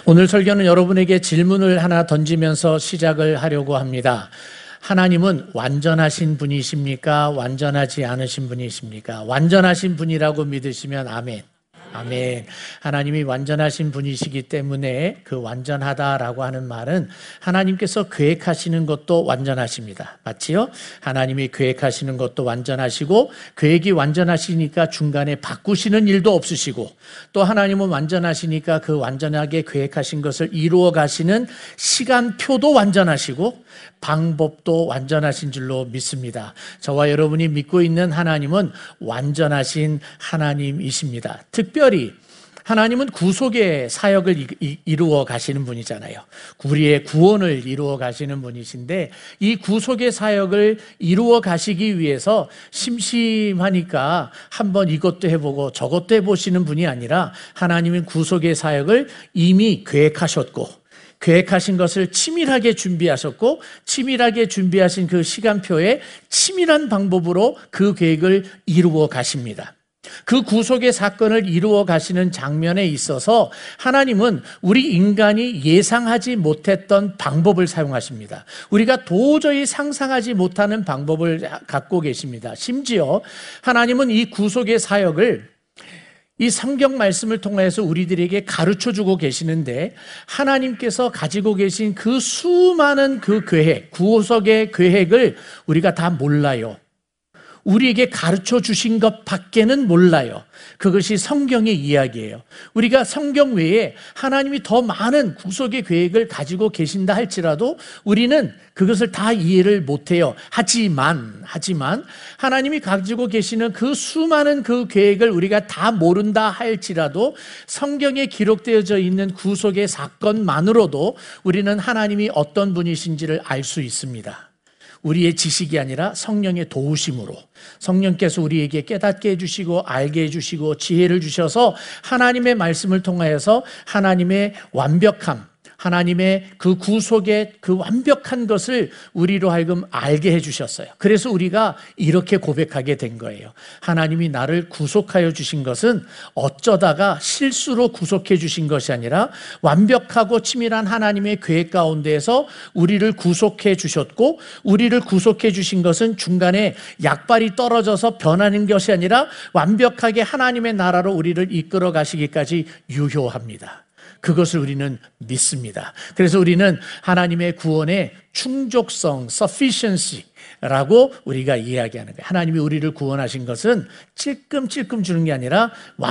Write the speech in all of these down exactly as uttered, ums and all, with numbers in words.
오늘 설교는 여러분에게 질문을 하나 던지면서 시작을 하려고 합니다. 하나님은 완전하신 분이십니까? 완전하지 않으신 분이십니까? 완전하신 분이라고 믿으시면 아멘. 아멘. 하나님이 완전하신 분이시기 때문에 그 완전하다라고 하는 말은 하나님께서 계획하시는 것도 완전하십니다. 맞지요? 하나님이 계획하시는 것도 완전하시고 계획이 완전하시니까 중간에 바꾸시는 일도 없으시고 또 하나님은 완전하시니까 그 완전하게 계획하신 것을 이루어 가시는 시간표도 완전하시고 방법도 완전하신 줄로 믿습니다. 저와 여러분이 믿고 있는 하나님은 완전하신 하나님이십니다. 특별히 하나님은 구속의 사역을 이루어 가시는 분이잖아요. 우리의 구원을 이루어 가시는 분이신데 이 구속의 사역을 이루어 가시기 위해서 심심하니까 한번 이것도 해보고 저것도 해보시는 분이 아니라 하나님은 구속의 사역을 이미 계획하셨고 계획하신 것을 치밀하게 준비하셨고 치밀하게 준비하신 그 시간표에 치밀한 방법으로 그 계획을 이루어 가십니다. 그 구속의 사건을 이루어 가시는 장면에 있어서 하나님은 우리 인간이 예상하지 못했던 방법을 사용하십니다. 우리가 도저히 상상하지 못하는 방법을 갖고 계십니다. 심지어 하나님은 이 구속의 사역을 이 성경 말씀을 통해서 우리들에게 가르쳐주고 계시는데 하나님께서 가지고 계신 그 수많은 그 계획, 구속의 계획을 우리가 다 몰라요. 우리에게 가르쳐 주신 것 밖에는 몰라요. 그것이 성경의 이야기예요. 우리가 성경 외에 하나님이 더 많은 구속의 계획을 가지고 계신다 할지라도 우리는 그것을 다 이해를 못해요. 하지만, 하지만 하나님이 가지고 계시는 그 수많은 그 계획을 우리가 다 모른다 할지라도 성경에 기록되어져 있는 구속의 사건만으로도 우리는 하나님이 어떤 분이신지를 알 수 있습니다. 우리의 지식이 아니라 성령의 도우심으로 성령께서 우리에게 깨닫게 해주시고 알게 해주시고 지혜를 주셔서 하나님의 말씀을 통하여서 하나님의 완벽함, 하나님의 그 구속의 그 완벽한 것을 우리로 하여금 알게 해주셨어요. 그래서 우리가 이렇게 고백하게 된 거예요. 하나님이 나를 구속하여 주신 것은 어쩌다가 실수로 구속해 주신 것이 아니라 완벽하고 치밀한 하나님의 계획 가운데에서 우리를 구속해 주셨고 우리를 구속해 주신 것은 중간에 약발이 떨어져서 변하는 것이 아니라 완벽하게 하나님의 나라로 우리를 이끌어 가시기까지 유효합니다. 그것을 우리는 믿습니다. 그래서 우리는 하나님의 구원의 충족성, sufficiency라고 우리가 이야기하는 거예요. 하나님이 우리를 구원하신 것은 찔끔찔끔 주는 게 아니라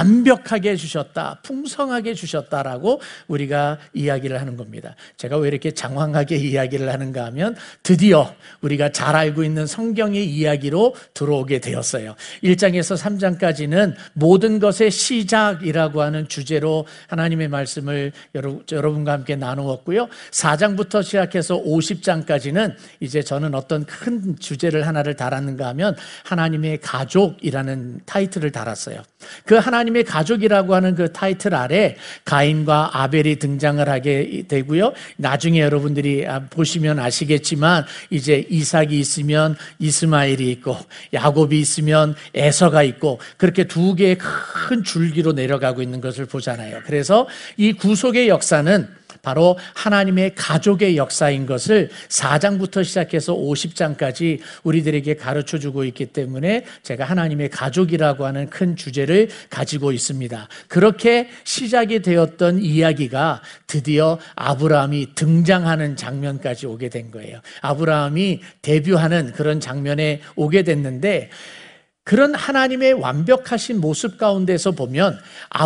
완벽하게 주셨다, 풍성하게 주셨다라고 우리가 이야기를 하는 겁니다. 제가 왜 이렇게 장황하게 이야기를 하는가 하면 드디어 우리가 잘 알고 있는 성경의 이야기로 들어오게 되었어요. 일 장에서 삼 장까지는 모든 것의 시작이라고 하는 주제로 하나님의 말씀을 여러분과 함께 나누었고요. 사 장부터 시작해서 오십 장까지는 이제 저는 어떤 큰 주제를 하나를 달았는가 하면 하나님의 가족이라는 타이틀을 달았어요. 그 하나님의 가족이라고 하는 그 타이틀 아래 가인과 아벨이 등장을 하게 되고요. 나중에 여러분들이 보시면 아시겠지만 이제 이삭이 있으면 이스마엘이 있고 야곱이 있으면 에서가 있고 그렇게 두 개의 큰 줄기로 내려가고 있는 것을 보잖아요. 그래서 이 구속의 역사는 바로 하나님의 가족의 역사인 것을 사 장부터 시작해서 오십 장까지 우리들에게 가르쳐주고 있기 때문에 제가 하나님의 가족이라고 하는 큰 주제를 가지고 있습니다. 그렇게 시작이 되었던 이야기가 드디어 아브라함이 등장하는 장면까지 오게 된 거예요. 아브라함이 데뷔하는 그런 장면에 오게 됐는데 그런 하나님의 완벽하신 모습 가운데서 보면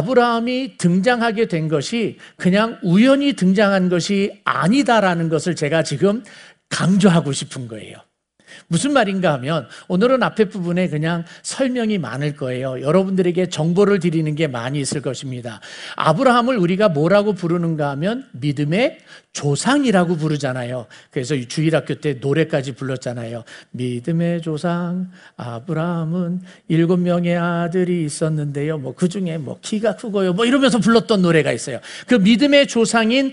아브라함이 등장하게 된 것이 그냥 우연히 등장한 것이 아니다라는 것을 제가 지금 강조하고 싶은 거예요. 무슨 말인가 하면 오늘은 앞에 부분에 그냥 설명이 많을 거예요. 여러분들에게 정보를 드리는 게 많이 있을 것입니다. 아브라함을 우리가 뭐라고 부르는가 하면 믿음의 조상이라고 부르잖아요. 그래서 주일학교 때 노래까지 불렀잖아요. 믿음의 조상 아브라함은 일곱 명의 아들이 있었는데요. 뭐 그중에 뭐 키가 크고요. 뭐 이러면서 불렀던 노래가 있어요. 그 믿음의 조상인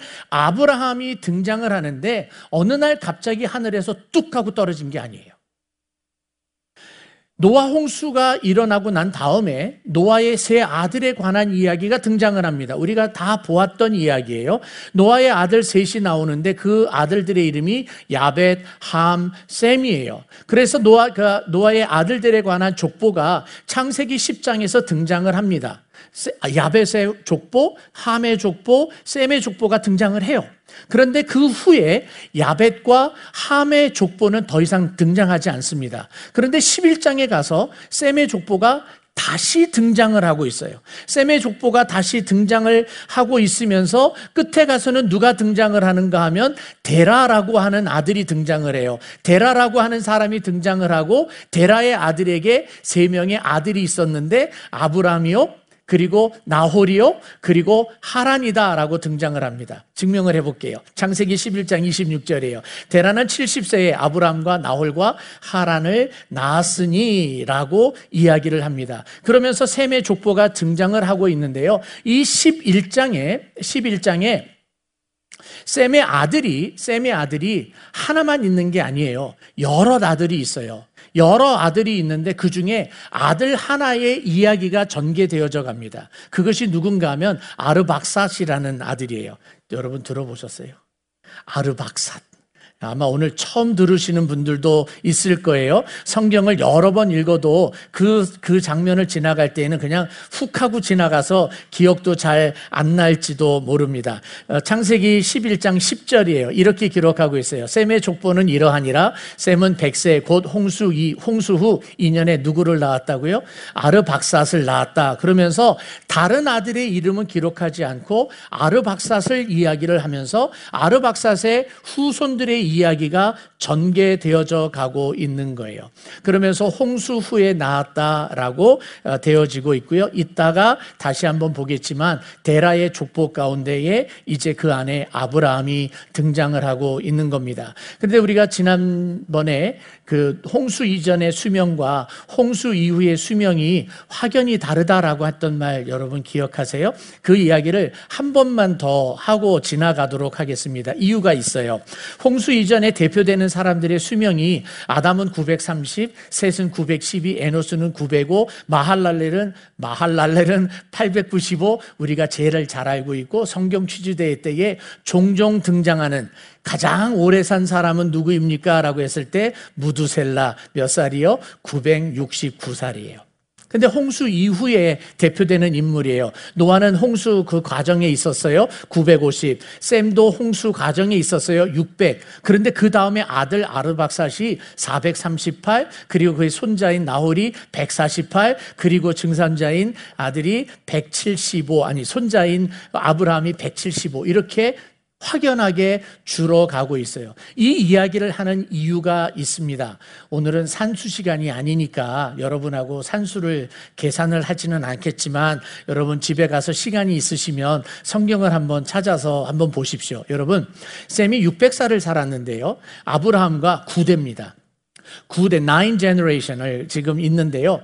아브라함이 등장을 하는데 어느 날 갑자기 하늘에서 뚝 하고 떨어진 게 아니에요. 노아 홍수가 일어나고 난 다음에 노아의 세 아들에 관한 이야기가 등장을 합니다. 우리가 다 보았던 이야기예요. 노아의 아들 셋이 나오는데 그 아들들의 이름이 야벳, 함, 셈이에요. 그래서 노아, 그 노아의 아들들에 관한 족보가 창세기 십 장에서 등장을 합니다. 야벳의 족보, 함의 족보, 셈의 족보가 등장을 해요. 그런데 그 후에 야벳과 함의 족보는 더 이상 등장하지 않습니다. 그런데 십일 장에 가서 셈의 족보가 다시 등장을 하고 있어요. 셈의 족보가 다시 등장을 하고 있으면서 끝에 가서는 누가 등장을 하는가 하면 데라라고 하는 아들이 등장을 해요. 데라라고 하는 사람이 등장을 하고 데라의 아들에게 세 명의 아들이 있었는데 아브라함이요, 그리고 나홀이요, 그리고 하란이다라고 등장을 합니다. 증명을 해볼게요. 창세기 십일 장 이십육 절이에요. 데라는 칠십 세에 아브라함과 나홀과 하란을 낳았으니 라고 이야기를 합니다. 그러면서 셈의 족보가 등장을 하고 있는데요. 이 십일 장에 십일 장에 셈의 아들이 셈의 아들이 하나만 있는 게 아니에요. 여러 아들이 있어요. 여러 아들이 있는데 그 중에 아들 하나의 이야기가 전개되어져 갑니다. 그것이 누군가 하면 아르박삿이라는 아들이에요. 여러분 들어보셨어요? 아르박삿. 아마 오늘 처음 들으시는 분들도 있을 거예요. 성경을 여러 번 읽어도 그, 그 장면을 지나갈 때에는 그냥 훅 하고 지나가서 기억도 잘 안 날지도 모릅니다. 창세기 십일 장 십 절이에요. 이렇게 기록하고 있어요. 셈의 족보는 이러하니라. 셈은 백 세 곧 홍수, 이, 홍수 후 이 년에 누구를 낳았다고요? 아르박삿을 낳았다. 그러면서 다른 아들의 이름은 기록하지 않고 아르박삿을 이야기를 하면서 아르박삿의 후손들의 이야기가 전개되어져 가고 있는 거예요. 그러면서 홍수 후에 나왔다라고 되어지고 있고요. 이따가 다시 한번 보겠지만 데라의 족보 가운데에 이제 그 안에 아브라함이 등장을 하고 있는 겁니다. 그런데 우리가 지난번에 그 홍수 이전의 수명과 홍수 이후의 수명이 확연히 다르다라고 했던 말 여러분 기억하세요? 그 이야기를 한 번만 더 하고 지나가도록 하겠습니다. 이유가 있어요. 홍수 이전에 대표되는 사람들의 수명이 아담은 구백삼십, 셋은 구백십이, 에노스는 구백오, 마할랄렐은 마할랄렐은 팔백구십오. 우리가 제일 잘 알고 있고 성경 취지대회 때에 종종 등장하는 가장 오래 산 사람은 누구입니까? 라고 했을 때 무두셀라 몇 살이요? 구백육십구 살이에요. 근데 홍수 이후에 대표되는 인물이에요. 노아는 홍수 그 과정에 있었어요. 구백오십. 셈도 홍수 과정에 있었어요. 육백. 그런데 그 다음에 아들 아르박삿이 사백삼십팔, 그리고 그의 손자인 나홀이 백사십팔, 그리고 증산자인 아들이 백칠십오, 아니 손자인 아브라함이 백칠십오, 이렇게 확연하게 줄어가고 있어요. 이 이야기를 하는 이유가 있습니다. 오늘은 산수 시간이 아니니까 여러분하고 산수를 계산을 하지는 않겠지만 여러분 집에 가서 시간이 있으시면 성경을 한번 찾아서 한번 보십시오. 여러분, 셈이 육백 살을 살았는데요. 아브라함과 구 대입니다. 구 대, nine generation을 지금 있는데요.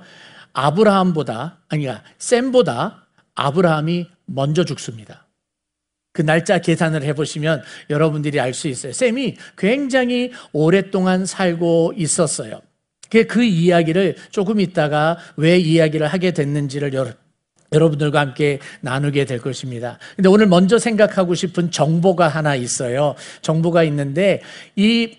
아브라함보다, 아니, 셈보다 아브라함이 먼저 죽습니다. 그 날짜 계산을 해보시면 여러분들이 알 수 있어요. 셈이 굉장히 오랫동안 살고 있었어요. 그 이야기를 조금 있다가 왜 이야기를 하게 됐는지를 여러, 여러분들과 함께 나누게 될 것입니다. 근데 오늘 먼저 생각하고 싶은 정보가 하나 있어요. 정보가 있는데 이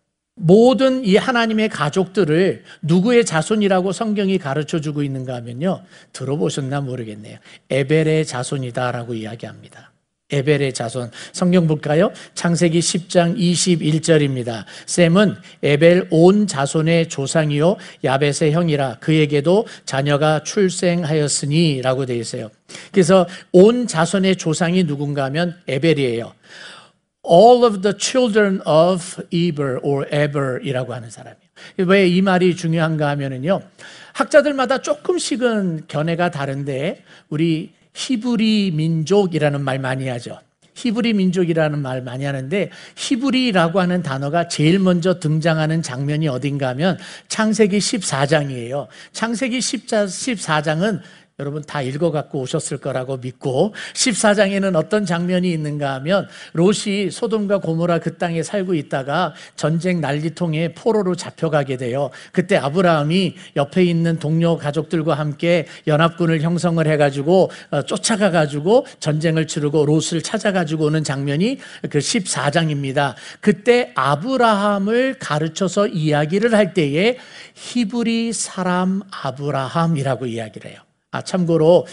모든 이 하나님의 가족들을 누구의 자손이라고 성경이 가르쳐주고 있는가 하면요. 들어보셨나 모르겠네요. 에벨의 자손이다라고 이야기합니다. 에벨의 자손. 성경 볼까요? 창세기 십 장 이십일 절입니다. 셈은 에벨 온 자손의 조상이요 야벳의 형이라 그에게도 자녀가 출생하였으니 라고 되어 있어요. 그래서 온 자손의 조상이 누군가 하면 에벨이에요. All of the children of Eber or Eber이라고 하는 사람이에요. 왜 이 말이 중요한가 하면은요. 학자들마다 조금씩은 견해가 다른데 우리 히브리 민족이라는 말 많이 하죠. 히브리 민족이라는 말 많이 하는데 히브리라고 하는 단어가 제일 먼저 등장하는 장면이 어딘가 하면 창세기 십사 장이에요. 창세기 십사 장은 여러분 다 읽어갖고 오셨을 거라고 믿고, 십사 장에는 어떤 장면이 있는가 하면 롯이 소돔과 고모라 그 땅에 살고 있다가 전쟁 난리통에 포로로 잡혀가게 돼요. 그때 아브라함이 옆에 있는 동료 가족들과 함께 연합군을 형성을 해가지고 쫓아가가지고 전쟁을 치르고 롯을 찾아가지고 오는 장면이 그 십사 장입니다. 그때 아브라함을 가르쳐서 이야기를 할 때에 히브리 사람 아브라함이라고 이야기를 해요. 아, 참고로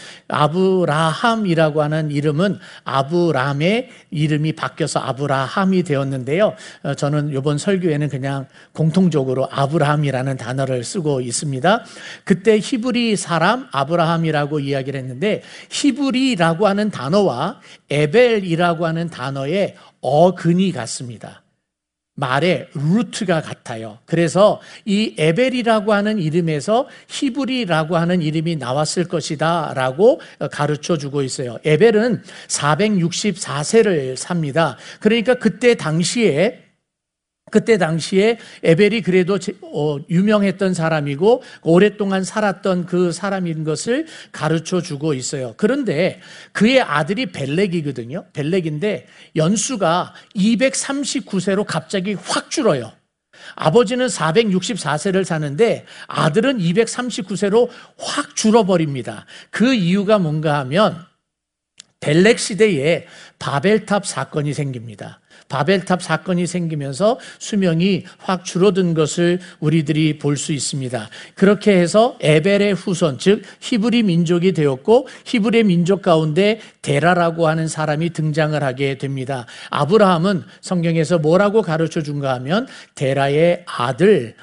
아브라함이라고 하는 이름은 아브람의 이름이 바뀌어서 아브라함이 되었는데요. 저는 이번 설교에는 그냥 공통적으로 아브라함이라는 단어를 쓰고 있습니다. 그때 히브리 사람 아브라함이라고 이야기를 했는데, 히브리라고 하는 단어와 에벨이라고 하는 단어의 어근이 같습니다. 말의 루트가 같아요. 그래서 이 에벨이라고 하는 이름에서 히브리라고 하는 이름이 나왔을 것이다 라고 가르쳐 주고 있어요. 에벨은 사백육십사 세를 삽니다. 그러니까 그때 당시에 그때 당시에 에벨이 그래도 유명했던 사람이고 오랫동안 살았던 그 사람인 것을 가르쳐 주고 있어요. 그런데 그의 아들이 벨렉이거든요. 벨렉인데 연수가 이백삼십구 세로 갑자기 확 줄어요. 아버지는 사백육십사 세를 사는데 아들은 이백삼십구 세로 확 줄어버립니다. 그 이유가 뭔가 하면 벨렉 시대에 바벨탑 사건이 생깁니다. 바벨탑 사건이 생기면서 수명이 확 줄어든 것을 우리들이 볼 수 있습니다. 그렇게 해서 에벨의 후손, 즉 히브리 민족이 되었고, 히브리 민족 가운데 데라라고 하는 사람이 등장을 하게 됩니다. 아브라함은 성경에서 뭐라고 가르쳐 준가 하면 데라의 아들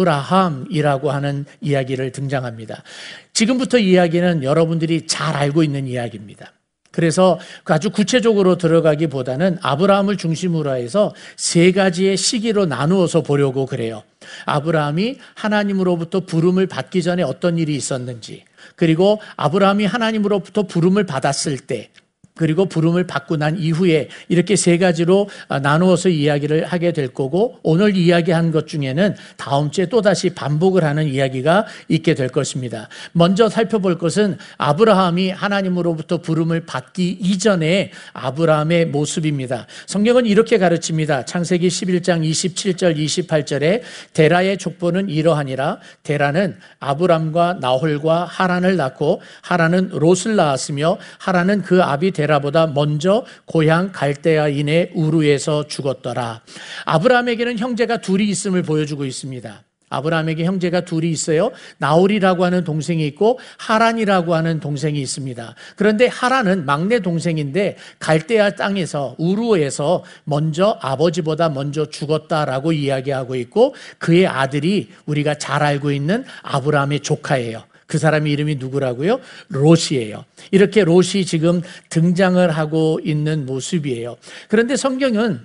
아브라함이라고 하는 이야기를 등장합니다. 지금부터 이야기는 여러분들이 잘 알고 있는 이야기입니다. 그래서 아주 구체적으로 들어가기보다는 아브라함을 중심으로 해서 세 가지의 시기로 나누어서 보려고 그래요. 아브라함이 하나님으로부터 부름을 받기 전에 어떤 일이 있었는지, 그리고 아브라함이 하나님으로부터 부름을 받았을 때, 그리고 부름을 받고 난 이후에, 이렇게 세 가지로 나누어서 이야기를 하게 될 거고, 오늘 이야기한 것 중에는 다음 주에 또다시 반복을 하는 이야기가 있게 될 것입니다. 먼저 살펴볼 것은 아브라함이 하나님으로부터 부름을 받기 이전에 아브라함의 모습입니다. 성경은 이렇게 가르칩니다. 창세기 십일 장 이십칠 절 이십팔 절에 데라의 족보는 이러하니라. 데라는 아브람과 나홀과 하란을 낳고 하란은 롯을 낳았으며 하란은 그 아비 데라 보다 먼저 고향 갈대아인의 우르에서 죽었더라. 아브라함에게는 형제가 둘이 있음을 보여주고 있습니다. 아브라함에게 형제가 둘이 있어요. 나홀이라고 하는 동생이 있고 하란이라고 하는 동생이 있습니다. 그런데 하란은 막내 동생인데 갈대아 땅에서 우르에서 먼저 아버지보다 먼저 죽었다라고 이야기하고 있고, 그의 아들이 우리가 잘 알고 있는 아브라함의 조카예요. 그 사람의 이름이 누구라고요? 롯이에요. 이렇게 롯이 지금 등장을 하고 있는 모습이에요. 그런데 성경은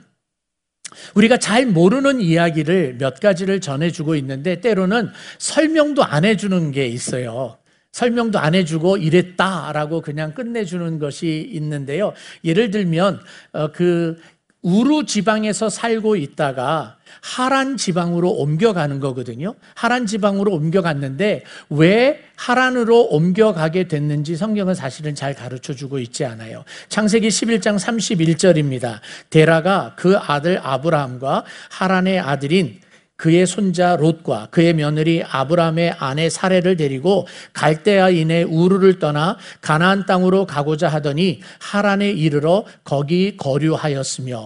우리가 잘 모르는 이야기를 몇 가지를 전해주고 있는데, 때로는 설명도 안 해주는 게 있어요. 설명도 안 해주고 이랬다라고 그냥 끝내주는 것이 있는데요. 예를 들면 그 우루 지방에서 살고 있다가 하란 지방으로 옮겨가는 거거든요. 하란 지방으로 옮겨갔는데 왜 하란으로 옮겨가게 됐는지 성경은 사실은 잘 가르쳐주고 있지 않아요. 창세기 십일 장 삼십일 절입니다. 데라가 그 아들 아브라함과 하란의 아들인 그의 손자 롯과 그의 며느리 아브라함의 아내 사레를 데리고 갈대아인의 우르를 떠나 가나안 땅으로 가고자 하더니 하란에 이르러 거기 거류하였으며,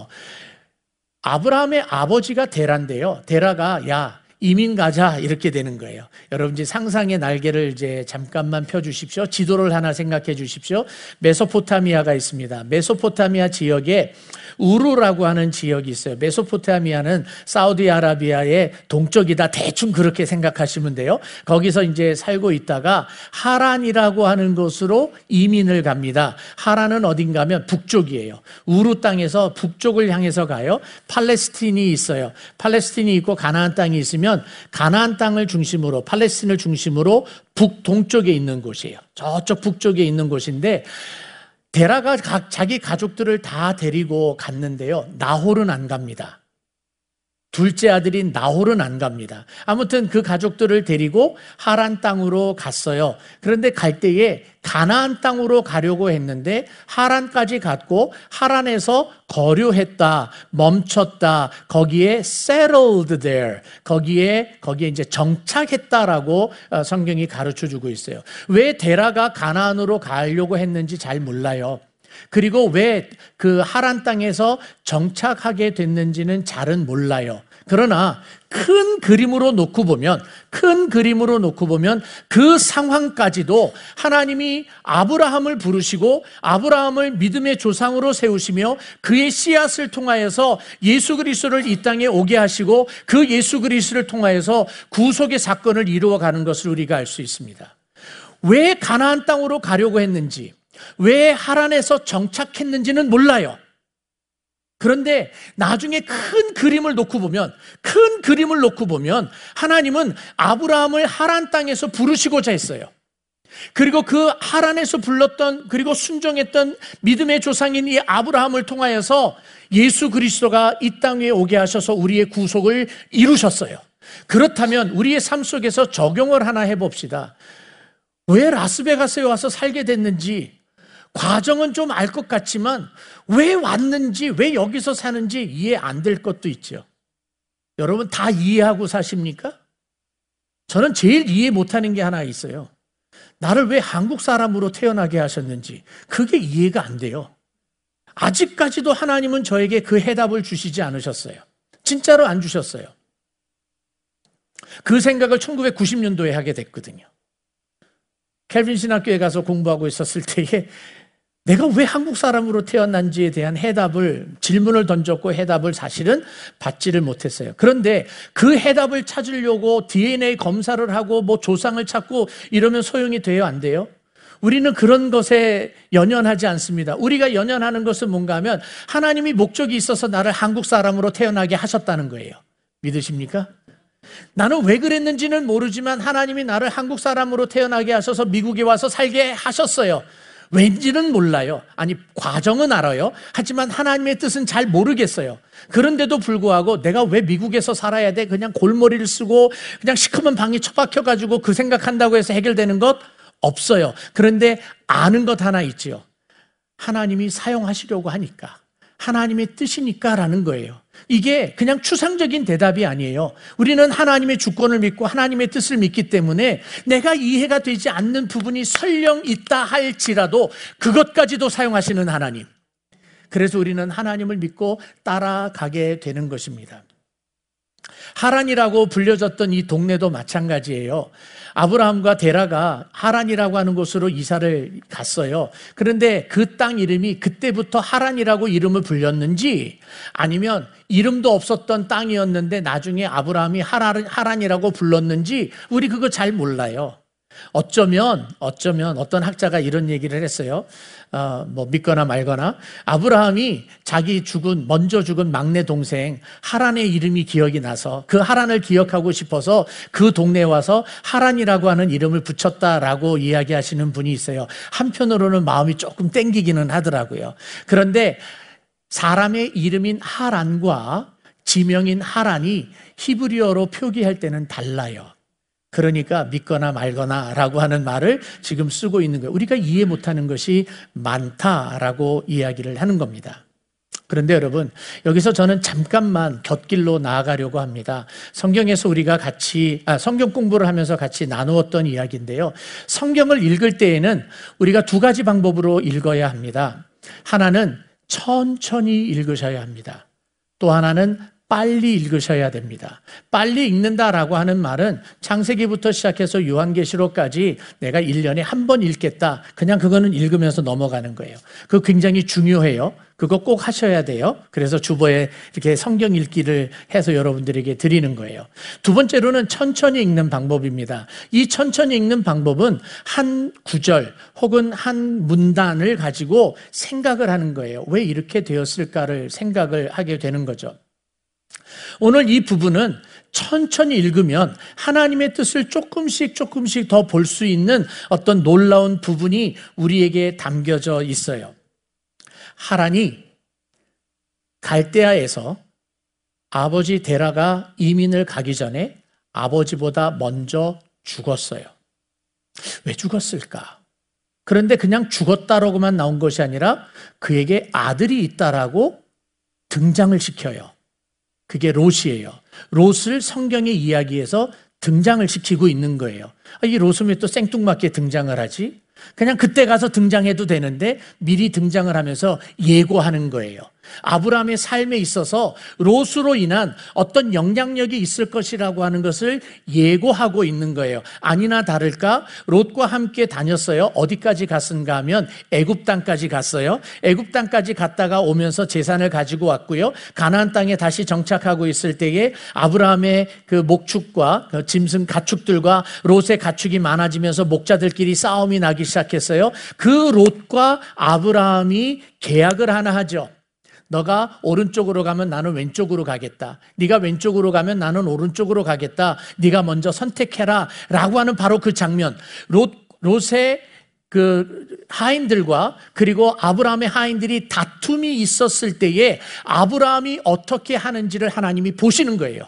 아브라함의 아버지가 데라인데요. 데라가 야 이민 가자 이렇게 되는 거예요. 여러분 이제 상상의 날개를 이제 잠깐만 펴주십시오. 지도를 하나 생각해 주십시오. 메소포타미아가 있습니다. 메소포타미아 지역에 우루라고 하는 지역이 있어요. 메소포타미아는 사우디아라비아의 동쪽이다, 대충 그렇게 생각하시면 돼요. 거기서 이제 살고 있다가 하란이라고 하는 곳으로 이민을 갑니다. 하란은 어딘가 하면 북쪽이에요. 우루 땅에서 북쪽을 향해서 가요. 팔레스틴이 있어요. 팔레스틴이 있고 가나안 땅이 있으면 가나안 땅을 중심으로, 팔레스틴을 중심으로 북동쪽에 있는 곳이에요. 저쪽 북쪽에 있는 곳인데, 데라가 자기 가족들을 다 데리고 갔는데요. 나홀은 안 갑니다. 둘째 아들인 나홀은 안 갑니다. 아무튼 그 가족들을 데리고 하란 땅으로 갔어요. 그런데 갈 때에 가나안 땅으로 가려고 했는데 하란까지 갔고 하란에서 거류했다, 멈췄다, 거기에 settled there, 거기에 거기에 이제 정착했다라고 성경이 가르쳐 주고 있어요. 왜 데라가 가나안으로 가려고 했는지 잘 몰라요. 그리고 왜 그 하란 땅에서 정착하게 됐는지는 잘은 몰라요. 그러나 큰 그림으로 놓고 보면, 큰 그림으로 놓고 보면 그 상황까지도 하나님이 아브라함을 부르시고 아브라함을 믿음의 조상으로 세우시며 그의 씨앗을 통하여서 예수 그리스도를 이 땅에 오게 하시고 그 예수 그리스도를 통하여서 구속의 사건을 이루어가는 것을 우리가 알 수 있습니다. 왜 가나안 땅으로 가려고 했는지, 왜 하란에서 정착했는지는 몰라요. 그런데 나중에 큰 그림을 놓고 보면, 큰 그림을 놓고 보면 하나님은 아브라함을 하란 땅에서 부르시고자 했어요. 그리고 그 하란에서 불렀던, 그리고 순종했던 믿음의 조상인 이 아브라함을 통하여서 예수 그리스도가 이 땅에 오게 하셔서 우리의 구속을 이루셨어요. 그렇다면 우리의 삶 속에서 적용을 하나 해봅시다. 왜 라스베가스에 와서 살게 됐는지 과정은 좀 알 것 같지만 왜 왔는지, 왜 여기서 사는지 이해 안 될 것도 있죠. 여러분 다 이해하고 사십니까? 저는 제일 이해 못하는 게 하나 있어요. 나를 왜 한국 사람으로 태어나게 하셨는지 그게 이해가 안 돼요. 아직까지도 하나님은 저에게 그 해답을 주시지 않으셨어요. 진짜로 안 주셨어요. 그 생각을 천구백구십 년도에 하게 됐거든요. 켈빈 신학교에 가서 공부하고 있었을 때에 내가 왜 한국 사람으로 태어난지에 대한 해답을, 질문을 던졌고 해답을 사실은 받지를 못했어요. 그런데 그 해답을 찾으려고 디엔에이 검사를 하고 뭐 조상을 찾고 이러면 소용이 돼요, 안 돼요? 우리는 그런 것에 연연하지 않습니다. 우리가 연연하는 것은 뭔가 하면 하나님이 목적이 있어서 나를 한국 사람으로 태어나게 하셨다는 거예요. 믿으십니까? 나는 왜 그랬는지는 모르지만 하나님이 나를 한국 사람으로 태어나게 하셔서 미국에 와서 살게 하셨어요. 왠지는 몰라요. 아니, 과정은 알아요. 하지만 하나님의 뜻은 잘 모르겠어요. 그런데도 불구하고 내가 왜 미국에서 살아야 돼? 그냥 골머리를 쓰고 그냥 시커먼 방에 처박혀가지고 그 생각한다고 해서 해결되는 것 없어요. 그런데 아는 것 하나 있지요. 하나님이 사용하시려고 하니까, 하나님의 뜻이니까라는 거예요. 이게 그냥 추상적인 대답이 아니에요. 우리는 하나님의 주권을 믿고 하나님의 뜻을 믿기 때문에 내가 이해가 되지 않는 부분이 설령 있다 할지라도 그것까지도 사용하시는 하나님. 그래서 우리는 하나님을 믿고 따라가게 되는 것입니다. 하란이라고 불려졌던 이 동네도 마찬가지예요. 아브라함과 데라가 하란이라고 하는 곳으로 이사를 갔어요. 그런데 그 땅 이름이 그때부터 하란이라고 이름을 불렸는지 아니면 이름도 없었던 땅이었는데 나중에 아브라함이 하란, 하란이라고 불렀는지 우리 그거 잘 몰라요. 어쩌면 어쩌면 어떤 학자가 이런 얘기를 했어요. 어, 뭐 믿거나 말거나 아브라함이 자기 죽은 먼저 죽은 막내 동생 하란의 이름이 기억이 나서 그 하란을 기억하고 싶어서 그 동네에 와서 하란이라고 하는 이름을 붙였다라고 이야기하시는 분이 있어요. 한편으로는 마음이 조금 땡기기는 하더라고요. 그런데 사람의 이름인 하란과 지명인 하란이 히브리어로 표기할 때는 달라요. 그러니까 믿거나 말거나 라고 하는 말을 지금 쓰고 있는 거예요. 우리가 이해 못하는 것이 많다라고 이야기를 하는 겁니다. 그런데 여러분, 여기서 저는 잠깐만 곁길로 나아가려고 합니다. 성경에서 우리가 같이, 아, 성경 공부를 하면서 같이 나누었던 이야기인데요. 성경을 읽을 때에는 우리가 두 가지 방법으로 읽어야 합니다. 하나는 천천히 읽으셔야 합니다. 또 하나는 빨리 읽으셔야 됩니다. 빨리 읽는다라고 하는 말은 창세기부터 시작해서 요한계시록까지 내가 일 년에 한 번 읽겠다. 그냥 그거는 읽으면서 넘어가는 거예요. 그거 굉장히 중요해요. 그거 꼭 하셔야 돼요. 그래서 주보에 이렇게 성경 읽기를 해서 여러분들에게 드리는 거예요. 두 번째로는 천천히 읽는 방법입니다. 이 천천히 읽는 방법은 한 구절 혹은 한 문단을 가지고 생각을 하는 거예요. 왜 이렇게 되었을까를 생각을 하게 되는 거죠. 오늘 이 부분은 천천히 읽으면 하나님의 뜻을 조금씩 조금씩 더 볼 수 있는 어떤 놀라운 부분이 우리에게 담겨져 있어요. 하란이 갈대아에서 아버지 데라가 이민을 가기 전에 아버지보다 먼저 죽었어요. 왜 죽었을까? 그런데 그냥 죽었다라고만 나온 것이 아니라 그에게 아들이 있다라고 등장을 시켜요. 그게 롯이에요. 롯을 성경의 이야기에서 등장을 시키고 있는 거예요. 아, 이 롯은 왜 또 생뚱맞게 등장을 하지? 그냥 그때 가서 등장해도 되는데 미리 등장을 하면서 예고하는 거예요. 아브라함의 삶에 있어서 롯으로 인한 어떤 영향력이 있을 것이라고 하는 것을 예고하고 있는 거예요. 아니나 다를까 롯과 함께 다녔어요. 어디까지 갔은가 하면 애굽 땅까지 갔어요. 애굽 땅까지 갔다가 오면서 재산을 가지고 왔고요. 가나안 땅에 다시 정착하고 있을 때에 아브라함의 그 목축과 그 짐승 가축들과 롯의 가축이 많아지면서 목자들끼리 싸움이 나기 시작했어요. 그 롯과 아브라함이 계약을 하나 하죠. 너가 오른쪽으로 가면 나는 왼쪽으로 가겠다. 네가 왼쪽으로 가면 나는 오른쪽으로 가겠다. 네가 먼저 선택해라 라고 하는 바로 그 장면. 롯, 롯의 그 하인들과 그리고 아브라함의 하인들이 다툼이 있었을 때에 아브라함이 어떻게 하는지를 하나님이 보시는 거예요.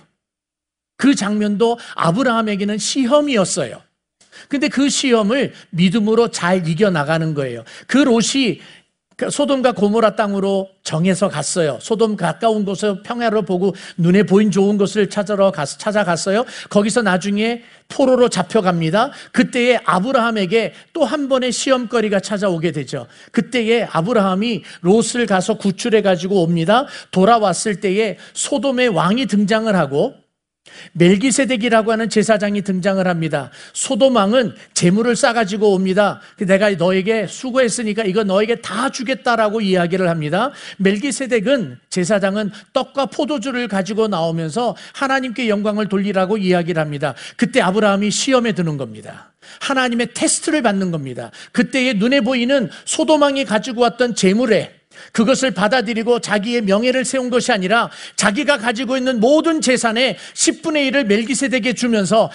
그 장면도 아브라함에게는 시험이었어요. 근데 그 시험을 믿음으로 잘 이겨나가는 거예요. 그 롯이 소돔과 고모라 땅으로 정해서 갔어요. 소돔 가까운 곳을 평야로 보고 눈에 보인 좋은 곳을 찾으러 갔, 찾아갔어요. 거기서 나중에 포로로 잡혀갑니다. 그때에 아브라함에게 또 한 번의 시험거리가 찾아오게 되죠. 그때에 아브라함이 롯을 가서 구출해 가지고 옵니다. 돌아왔을 때에 소돔의 왕이 등장을 하고 멜기세덱이라고 하는 제사장이 등장을 합니다. 소돔 왕은 재물을 싸가지고 옵니다. 내가 너에게 수고했으니까 이거 너에게 다 주겠다라고 이야기를 합니다. 멜기세덱은 제사장은 떡과 포도주를 가지고 나오면서 하나님께 영광을 돌리라고 이야기를 합니다. 그때 아브라함이 시험에 드는 겁니다. 하나님의 테스트를 받는 겁니다. 그때의 눈에 보이는 소돔 왕이 가지고 왔던 재물에 그것을 받아들이고 자기의 명예를 세운 것이 아니라 자기가 가지고 있는 모든 재산의 십분의 일을 멜기세덱에게 주면서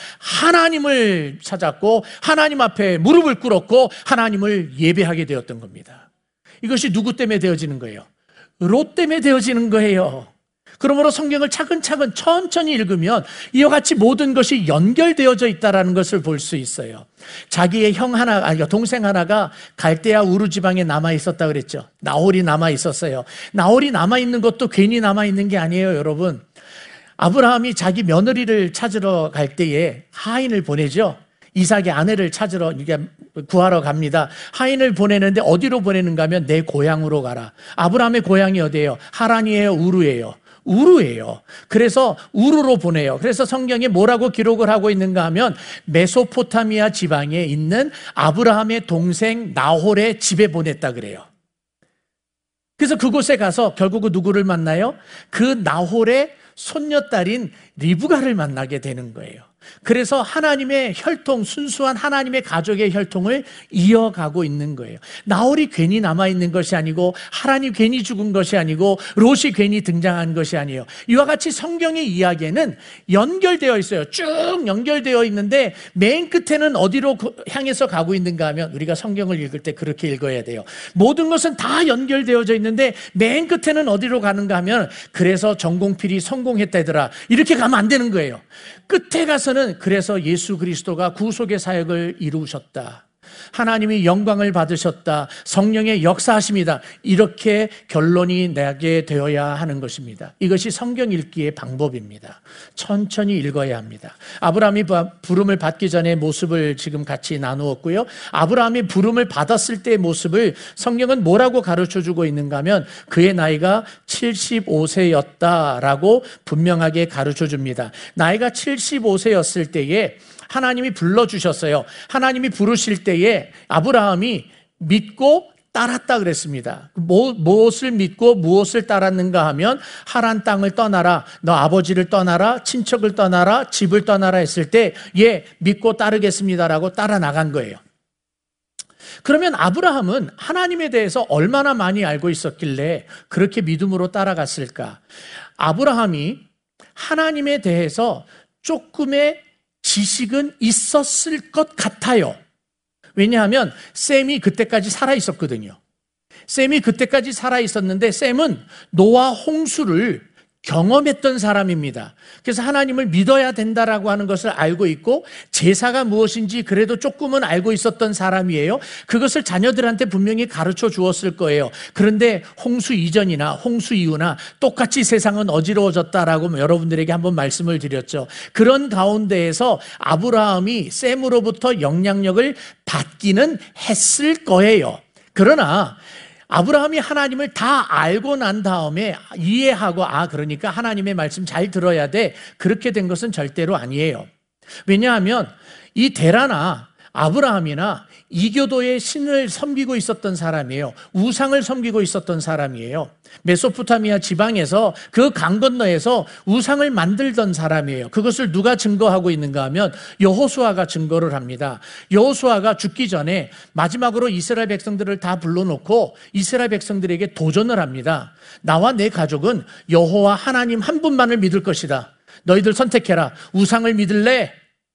하나님을 찾았고 하나님 앞에 무릎을 꿇었고 하나님을 예배하게 되었던 겁니다. 이것이 누구 때문에 되어지는 거예요? 롯 때문에 되어지는 거예요. 그러므로 성경을 차근차근 천천히 읽으면 이와 같이 모든 것이 연결되어져 있다는 것을 볼 수 있어요. 자기의 형 하나, 아니 동생 하나가 갈대아 우르 지방에 남아 있었다 그랬죠. 나홀이 남아 있었어요. 나홀이 남아 있는 것도 괜히 남아 있는 게 아니에요, 여러분. 아브라함이 자기 며느리를 찾으러 갈 때에 하인을 보내죠. 이삭의 아내를 찾으러 이게 구하러 갑니다. 하인을 보내는데 어디로 보내는가 하면 내 고향으로 가라. 아브라함의 고향이 어디예요? 하란이에요, 우르예요? 우르예요. 그래서 우르로 보내요. 그래서 성경에 뭐라고 기록을 하고 있는가 하면 메소포타미아 지방에 있는 아브라함의 동생 나홀의 집에 보냈다 그래요. 그래서 그곳에 가서 결국은 누구를 만나요? 그 나홀의 손녀딸인 리브가를 만나게 되는 거예요. 그래서 하나님의 혈통, 순수한 하나님의 가족의 혈통을 이어가고 있는 거예요. 나홀이 괜히 남아있는 것이 아니고 하란이 괜히 죽은 것이 아니고 롯이 괜히 등장한 것이 아니에요. 이와 같이 성경의 이야기에는 연결되어 있어요. 쭉 연결되어 있는데 맨 끝에는 어디로 향해서 가고 있는가 하면 우리가 성경을 읽을 때 그렇게 읽어야 돼요. 모든 것은 다 연결되어져 있는데 맨 끝에는 어디로 가는가 하면 그래서 전공필이 성공했다더라 이렇게 가면 안 되는 거예요. 끝에 가서는 그래서 예수 그리스도가 구속의 사역을 이루셨다. 하나님이 영광을 받으셨다. 성령의 역사하심이다. 이렇게 결론이 나게 되어야 하는 것입니다. 이것이 성경 읽기의 방법입니다. 천천히 읽어야 합니다. 아브라함이 부름을 받기 전의 모습을 지금 같이 나누었고요. 아브라함이 부름을 받았을 때의 모습을 성경은 뭐라고 가르쳐주고 있는가 하면 그의 나이가 칠십오 세였다라고 분명하게 가르쳐줍니다. 나이가 칠십오 세였을 때에 하나님이 불러주셨어요. 하나님이 부르실 때에 아브라함이 믿고 따랐다 그랬습니다. 뭐, 무엇을 믿고 무엇을 따랐는가 하면 하란 땅을 떠나라, 너 아버지를 떠나라, 친척을 떠나라, 집을 떠나라 했을 때 예, 믿고 따르겠습니다라고 따라 나간 거예요. 그러면 아브라함은 하나님에 대해서 얼마나 많이 알고 있었길래 그렇게 믿음으로 따라갔을까? 아브라함이 하나님에 대해서 조금의 지식은 있었을 것 같아요. 왜냐하면 셈이 그때까지 살아 있었거든요. 셈이 그때까지 살아 있었는데 셈은 노아 홍수를 경험했던 사람입니다. 그래서 하나님을 믿어야 된다라고 하는 것을 알고 있고 제사가 무엇인지 그래도 조금은 알고 있었던 사람이에요. 그것을 자녀들한테 분명히 가르쳐 주었을 거예요. 그런데 홍수 이전이나 홍수 이후나 똑같이 세상은 어지러워졌다라고 여러분들에게 한번 말씀을 드렸죠. 그런 가운데에서 아브라함이 셈으로부터 영향력을 받기는 했을 거예요. 그러나 아브라함이 하나님을 다 알고 난 다음에 이해하고 아 그러니까 하나님의 말씀 잘 들어야 돼, 그렇게 된 것은 절대로 아니에요. 왜냐하면 이 데라나 아브라함이나 이교도의 신을 섬기고 있었던 사람이에요. 우상을 섬기고 있었던 사람이에요. 메소포타미아 지방에서 그 강 건너에서 우상을 만들던 사람이에요. 그것을 누가 증거하고 있는가 하면 여호수아가 증거를 합니다. 여호수아가 죽기 전에 마지막으로 이스라엘 백성들을 다 불러놓고 이스라엘 백성들에게 도전을 합니다. 나와 내 가족은 여호와 하나님 한 분만을 믿을 것이다. 너희들 선택해라. 우상을 믿을래?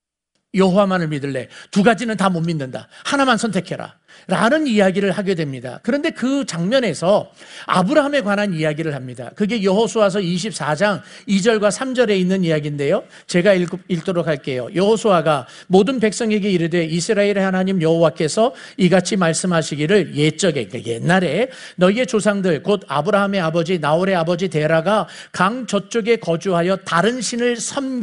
여호와만을 믿을래? 두 가지는 다 못 믿는다. 하나만 선택해라. 라는 이야기를 하게 됩니다. 그런데 그 장면에서 아브라함에 관한 이야기를 합니다. 그게 여호수아서 이십사 장 이 절과 삼 절에 있는 이야기인데요. 제가 읽, 읽도록 할게요. 여호수아가 모든 백성에게 이르되 이스라엘의 하나님 여호와께서 이같이 말씀하시기를 옛적에, 그러니까 옛날에 너희의 조상들 곧 아브라함의 아버지 나홀의 아버지 데라가 강 저쪽에 거주하여 다른 신을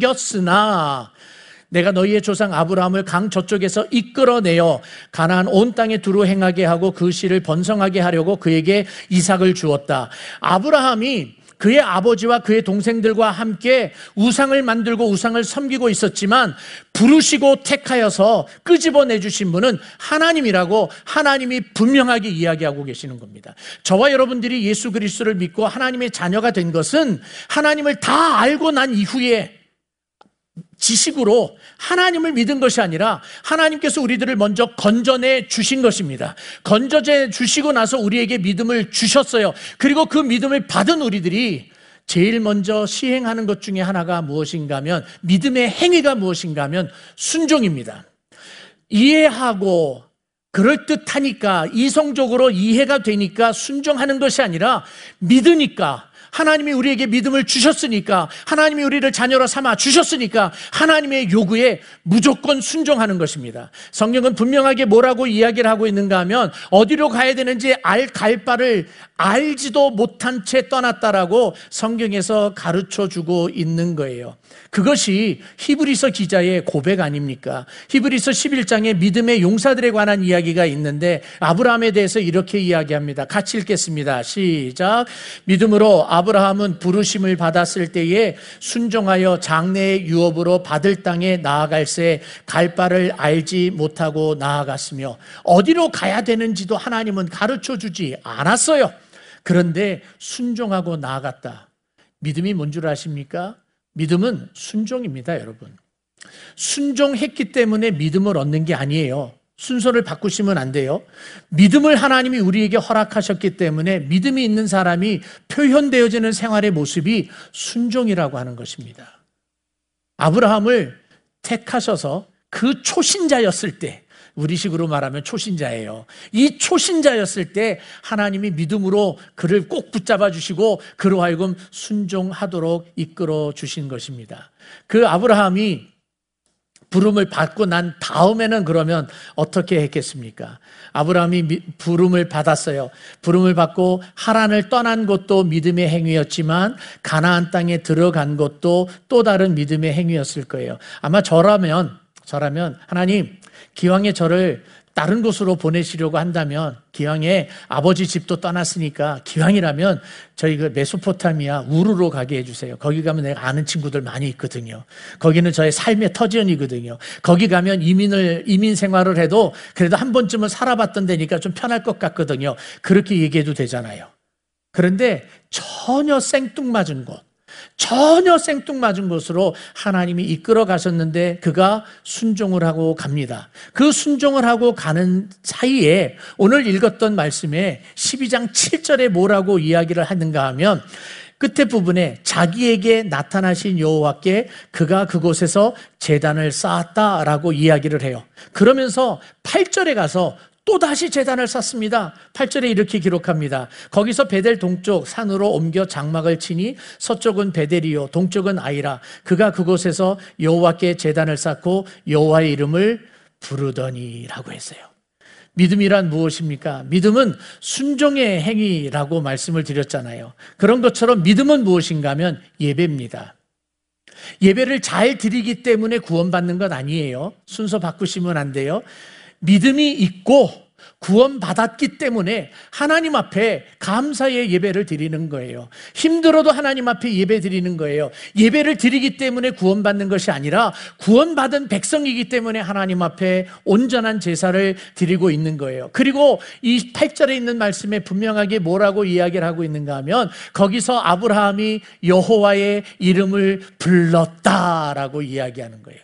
섬겼으나 내가 너희의 조상 아브라함을 강 저쪽에서 이끌어내어 가나안 온 땅에 두루 행하게 하고 그 씨를 번성하게 하려고 그에게 이삭을 주었다. 아브라함이 그의 아버지와 그의 동생들과 함께 우상을 만들고 우상을 섬기고 있었지만 부르시고 택하여서 끄집어내 주신 분은 하나님이라고 하나님이 분명하게 이야기하고 계시는 겁니다. 저와 여러분들이 예수 그리스도를 믿고 하나님의 자녀가 된 것은 하나님을 다 알고 난 이후에 지식으로 하나님을 믿은 것이 아니라 하나님께서 우리들을 먼저 건져내 주신 것입니다. 건져내 주시고 나서 우리에게 믿음을 주셨어요. 그리고 그 믿음을 받은 우리들이 제일 먼저 시행하는 것 중에 하나가 무엇인가 하면, 믿음의 행위가 무엇인가 하면 순종입니다. 이해하고 그럴듯하니까, 이성적으로 이해가 되니까 순종하는 것이 아니라 믿으니까, 하나님이 우리에게 믿음을 주셨으니까, 하나님이 우리를 자녀로 삼아 주셨으니까 하나님의 요구에 무조건 순종하는 것입니다. 성경은 분명하게 뭐라고 이야기를 하고 있는가 하면, 어디로 가야 되는지 알 갈 바를 알지도 못한 채 떠났다라고 성경에서 가르쳐주고 있는 거예요. 그것이 히브리서 기자의 고백 아닙니까? 히브리서 십일 장에 믿음의 용사들에 관한 이야기가 있는데 아브라함에 대해서 이렇게 이야기합니다. 같이 읽겠습니다. 시작. 믿음으로 아브라함은 부르심을 받았을 때에 순종하여 장래의 유업으로 받을 땅에 나아갈새 갈 바를 알지 못하고 나아갔으며, 어디로 가야 되는지도 하나님은 가르쳐주지 않았어요. 그런데 순종하고 나아갔다. 믿음이 뭔 줄 아십니까? 믿음은 순종입니다, 여러분. 순종했기 때문에 믿음을 얻는 게 아니에요. 순서를 바꾸시면 안 돼요. 믿음을 하나님이 우리에게 허락하셨기 때문에 믿음이 있는 사람이 표현되어지는 생활의 모습이 순종이라고 하는 것입니다. 아브라함을 택하셔서 그 초신자였을 때, 우리식으로 말하면 초신자예요. 이 초신자였을 때 하나님이 믿음으로 그를 꼭 붙잡아 주시고 그로 하여금 순종하도록 이끌어 주신 것입니다. 그 아브라함이 부름을 받고 난 다음에는 그러면 어떻게 했겠습니까? 아브라함이 부름을 받았어요. 부름을 받고 하란을 떠난 것도 믿음의 행위였지만 가나안 땅에 들어간 것도 또 다른 믿음의 행위였을 거예요. 아마 저라면 저라면 하나님, 기왕에 저를 다른 곳으로 보내시려고 한다면, 기왕에 아버지 집도 떠났으니까 기왕이라면 저희 그 메소포타미아 우르로 가게 해주세요. 거기 가면 내가 아는 친구들 많이 있거든요. 거기는 저의 삶의 터전이거든요. 거기 가면 이민을 이민 생활을 해도 그래도 한 번쯤은 살아봤던 데니까 좀 편할 것 같거든요. 그렇게 얘기해도 되잖아요. 그런데 전혀 생뚱맞은 곳, 전혀 생뚱맞은 곳으로 하나님이 이끌어 가셨는데 그가 순종을 하고 갑니다. 그 순종을 하고 가는 사이에 오늘 읽었던 말씀에 십이 장 칠 절에 뭐라고 이야기를 하는가 하면, 끝에 부분에 자기에게 나타나신 여호와께 그가 그곳에서 제단을 쌓았다라고 이야기를 해요. 그러면서 팔 절에 가서 또다시 제단을 쌓습니다. 팔 절에 이렇게 기록합니다. 거기서 베델 동쪽 산으로 옮겨 장막을 치니 서쪽은 베델이요 동쪽은 아이라. 그가 그곳에서 여호와께 제단을 쌓고 여호와의 이름을 부르더니라고 했어요. 믿음이란 무엇입니까? 믿음은 순종의 행위라고 말씀을 드렸잖아요. 그런 것처럼 믿음은 무엇인가 하면 예배입니다. 예배를 잘 드리기 때문에 구원받는 것 아니에요. 순서 바꾸시면 안 돼요. 믿음이 있고 구원받았기 때문에 하나님 앞에 감사의 예배를 드리는 거예요. 힘들어도 하나님 앞에 예배 드리는 거예요. 예배를 드리기 때문에 구원받는 것이 아니라 구원받은 백성이기 때문에 하나님 앞에 온전한 제사를 드리고 있는 거예요. 그리고 이 팔 절에 있는 말씀에 분명하게 뭐라고 이야기를 하고 있는가 하면 거기서 아브라함이 여호와의 이름을 불렀다라고 이야기하는 거예요.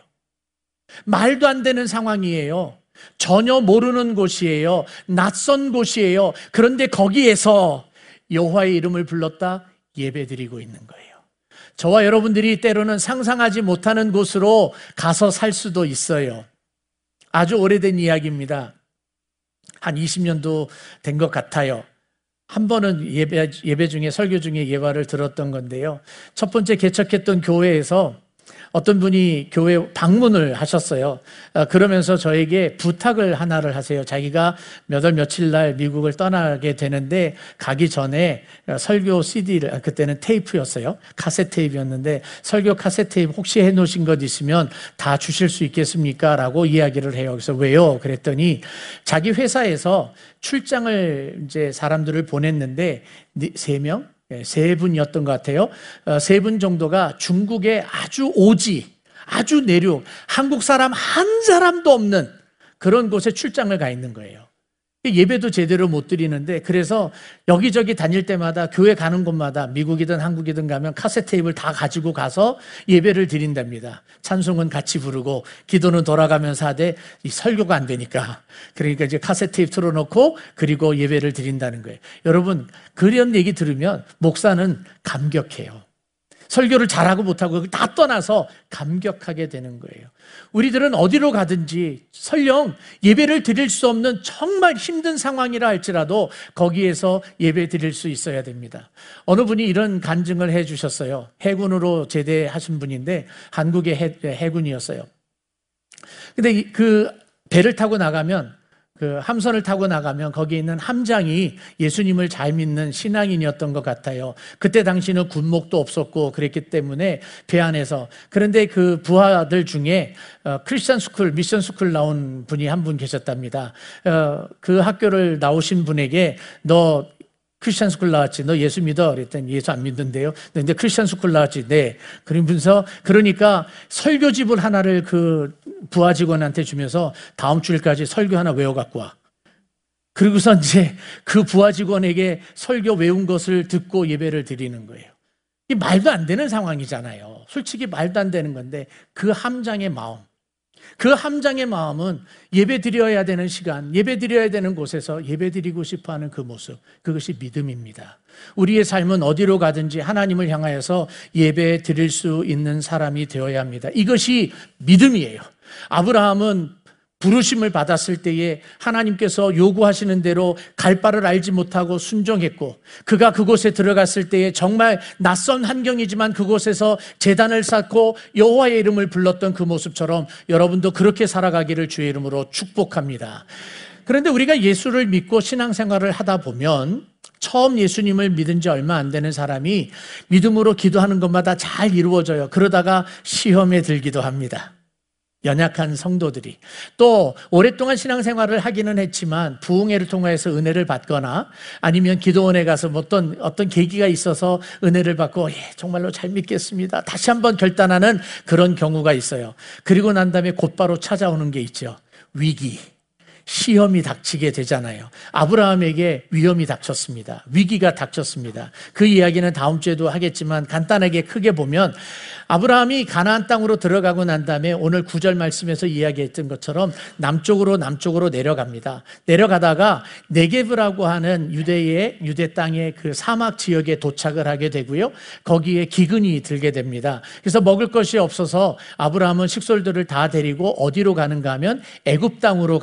말도 안 되는 상황이에요. 전혀 모르는 곳이에요. 낯선 곳이에요. 그런데 거기에서 여호와의 이름을 불렀다 예배드리고 있는 거예요. 저와 여러분들이 때로는 상상하지 못하는 곳으로 가서 살 수도 있어요. 아주 오래된 이야기입니다. 한 이십 년도 된 것 같아요. 한 번은 예배, 예배 중에 설교 중에 예화를 들었던 건데요. 첫 번째 개척했던 교회에서 어떤 분이 교회 방문을 하셨어요. 그러면서 저에게 부탁을 하나를 하세요. 자기가 몇 월 며칠 날 미국을 떠나게 되는데 가기 전에 설교 씨디를, 그때는 테이프였어요. 카세트 테이프였는데 설교 카세트 테이프 혹시 해놓으신 것 있으면 다 주실 수 있겠습니까? 라고 이야기를 해요. 그래서 왜요? 그랬더니 자기 회사에서 출장을 이제 사람들을 보냈는데 세 명? 세 분이었던 것 같아요. 세 분 정도가 중국의 아주 오지, 아주 내륙, 한국 사람 한 사람도 없는 그런 곳에 출장을 가 있는 거예요. 예배도 제대로 못 드리는데 그래서 여기저기 다닐 때마다 교회 가는 곳마다 미국이든 한국이든 가면 카세트 테이프를 다 가지고 가서 예배를 드린답니다. 찬송은 같이 부르고 기도는 돌아가면서 하되 이 설교가 안 되니까 그러니까 이제 카세트 테이프 틀어놓고 그리고 예배를 드린다는 거예요. 여러분 그런 얘기 들으면 목사는 감격해요. 설교를 잘하고 못하고 다 떠나서 감격하게 되는 거예요. 우리들은 어디로 가든지 설령 예배를 드릴 수 없는 정말 힘든 상황이라 할지라도 거기에서 예배 드릴 수 있어야 됩니다. 어느 분이 이런 간증을 해 주셨어요. 해군으로 제대하신 분인데 한국의 해, 해군이었어요. 근데 그 배를 타고 나가면 그 함선을 타고 나가면 거기에 있는 함장이 예수님을 잘 믿는 신앙인이었던 것 같아요. 그때 당시는 군목도 없었고 그랬기 때문에 배 안에서. 그런데 그 부하들 중에 어, 크리스천 스쿨, 미션 스쿨 나온 분이 한 분 계셨답니다. 어, 그 학교를 나오신 분에게 너 크리스천 스쿨 나왔지? 너 예수 믿어? 그랬더니 예수 안 믿는데요. 근데 크리스천 스쿨 나왔지? 네. 그러면서 그러니까 설교집을 하나를 그 부하 직원한테 주면서 다음 주일까지 설교 하나 외워 갖고 와. 그리고서 이제 그 부하 직원에게 설교 외운 것을 듣고 예배를 드리는 거예요. 이 말도 안 되는 상황이잖아요. 솔직히 말도 안 되는 건데 그 함장의 마음. 그 함장의 마음은 예배 드려야 되는 시간, 예배 드려야 되는 곳에서 예배 드리고 싶어 하는 그 모습, 그것이 믿음입니다. 우리의 삶은 어디로 가든지 하나님을 향하여서 예배 드릴 수 있는 사람이 되어야 합니다. 이것이 믿음이에요. 아브라함은 부르심을 받았을 때에 하나님께서 요구하시는 대로 갈 바를 알지 못하고 순종했고 그가 그곳에 들어갔을 때에 정말 낯선 환경이지만 그곳에서 제단을 쌓고 여호와의 이름을 불렀던 그 모습처럼 여러분도 그렇게 살아가기를 주의 이름으로 축복합니다. 그런데 우리가 예수를 믿고 신앙생활을 하다 보면 처음 예수님을 믿은 지 얼마 안 되는 사람이 믿음으로 기도하는 것마다 잘 이루어져요. 그러다가 시험에 들기도 합니다. 연약한 성도들이 또 오랫동안 신앙생활을 하기는 했지만 부흥회를 통해서 은혜를 받거나 아니면 기도원에 가서 어떤 어떤 계기가 있어서 은혜를 받고 예, 정말로 잘 믿겠습니다. 다시 한번 결단하는 그런 경우가 있어요. 그리고 난 다음에 곧바로 찾아오는 게 있죠. 위기. 시험이 닥치게 되잖아요. 아브라함에게 위험이 닥쳤습니다. 위기가 닥쳤습니다. 그 이야기는 다음 주에도 하겠지만 간단하게 크게 보면 아브라함이 가나안 땅으로 들어가고 난 다음에 오늘 구 절 말씀에서 이야기했던 것처럼 남쪽으로 남쪽으로 내려갑니다. 내려가다가 네게브라고 하는 유대의 유대 땅의 그 사막 지역에 도착을 하게 되고요. 거기에 기근이 들게 됩니다. 그래서 먹을 것이 없어서 아브라함은 식솔들을 다 데리고 어디로 가는가 하면 애굽 땅으로 갑니다.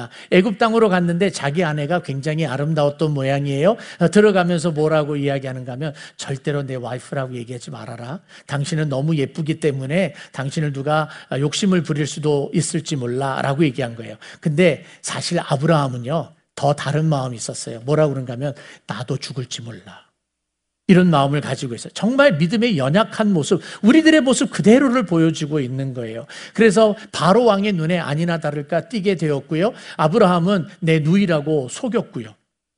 애굽 땅으로 갔는데 자기 아내가 굉장히 아름다웠던 모양이에요. 들어가면서 뭐라고 이야기하는가 하면 절대로 내 와이프라고 얘기하지 말아라. 당신은 너무 예쁘기 때문에 당신을 누가 욕심을 부릴 수도 있을지 몰라 라고 얘기한 거예요. 근데 사실 아브라함은요 더 다른 마음이 있었어요. 뭐라고 그런가 하면 나도 죽을지 몰라. 이런 마음을 가지고 있어요. 정말 믿음의 연약한 모습, 우리들의 모습 그대로를 보여주고 있는 거예요. 그래서 바로 왕의 눈에 아니나 다를까 띄게 되었고요. 아브라함은 내 누이라고 속였고요.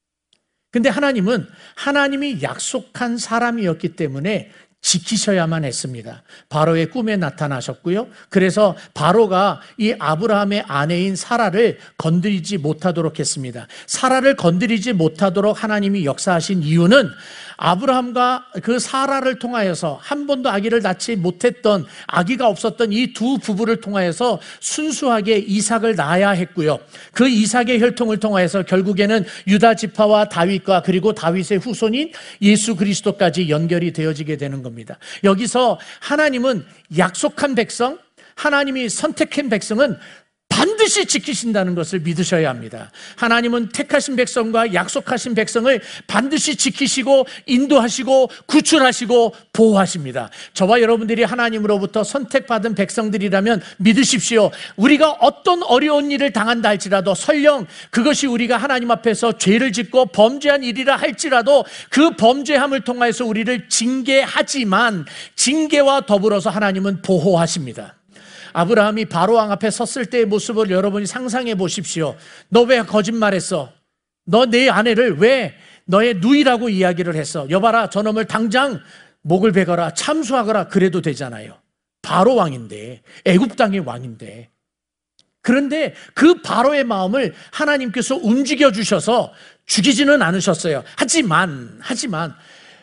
근데 하나님은 하나님이 약속한 사람이었기 때문에 지키셔야만 했습니다. 바로의 꿈에 나타나셨고요. 그래서 바로가 이 아브라함의 아내인 사라를 건드리지 못하도록 했습니다. 사라를 건드리지 못하도록 하나님이 역사하신 이유는 아브라함과 그 사라를 통하여서 한 번도 아기를 낳지 못했던, 아기가 없었던 이 두 부부를 통하여서 순수하게 이삭을 낳아야 했고요. 그 이삭의 혈통을 통하여서 결국에는 유다 지파와 다윗과 그리고 다윗의 후손인 예수 그리스도까지 연결이 되어지게 되는 겁니다. 여기서 하나님은 약속한 백성, 하나님이 선택한 백성은 반드시 지키신다는 것을 믿으셔야 합니다. 하나님은 택하신 백성과 약속하신 백성을 반드시 지키시고 인도하시고 구출하시고 보호하십니다. 저와 여러분들이 하나님으로부터 선택받은 백성들이라면 믿으십시오. 우리가 어떤 어려운 일을 당한다 할지라도, 설령 그것이 우리가 하나님 앞에서 죄를 짓고 범죄한 일이라 할지라도 그 범죄함을 통하여서 우리를 징계하지만 징계와 더불어서 하나님은 보호하십니다. 아브라함이 바로왕 앞에 섰을 때의 모습을 여러분이 상상해 보십시오. 너 왜 거짓말했어? 너 내 아내를 왜 너의 누이라고 이야기를 했어? 여봐라, 저놈을 당장 목을 베거라, 참수하거라. 그래도 되잖아요. 바로왕인데, 애굽 땅의 왕인데. 그런데 그 바로의 마음을 하나님께서 움직여 주셔서 죽이지는 않으셨어요. 하지만 하지만